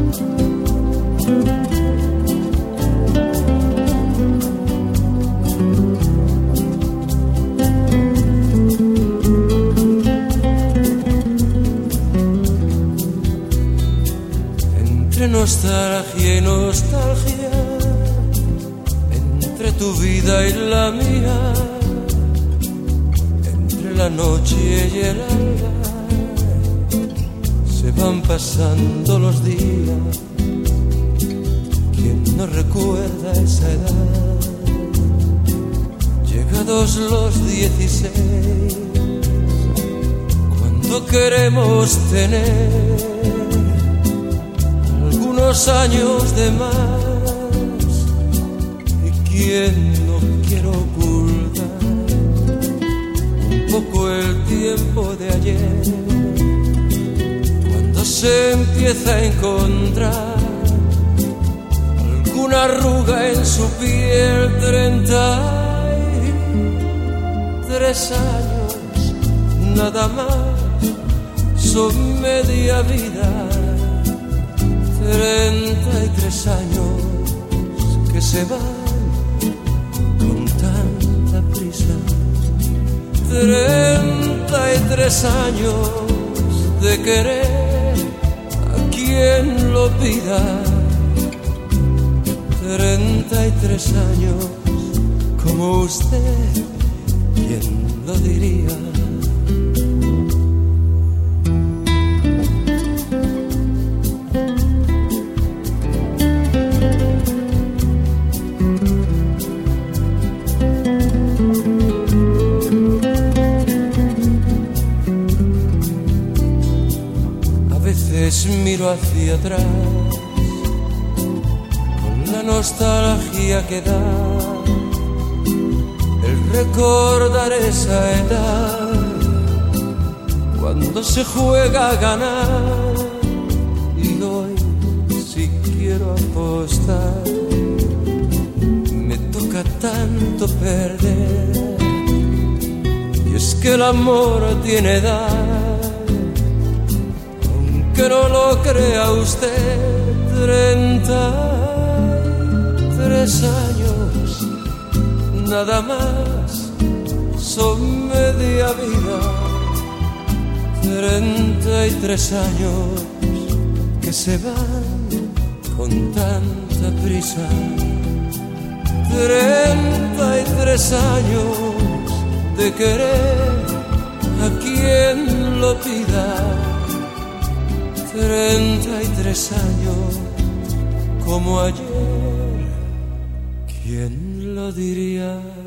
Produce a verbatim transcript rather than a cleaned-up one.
Entre nostalgia y nostalgia, entre tu vida y la mía, entre la noche y el alba, se van pasando los días. ¿Quién no recuerda esa edad? Llegados los dieciséis, cuando queremos tener algunos años de más, y quién no quiere ocultar un poco el tiempo de ayer, cuando se empieza a encontrar alguna arruga en su piel. Treinta y tres años nada más son media vida. Treinta y tres años que se van con tanta prisa. Treinta y tres años de querer a quien lo pida. Treinta y tres años como usted, ¿quién lo diría? Miro hacia atrás con la nostalgia que da el recordar esa edad, cuando se juega a ganar. Y hoy, si quiero apostar, me toca tanto perder. Y es que el amor tiene edad, que no lo crea usted. Treinta y tres años nada más son media vida. Treinta y tres años que se van con tanta prisa. Treinta y tres años de querer a quien lo pida. Treinta y tres años como ayer, ¿quién lo diría?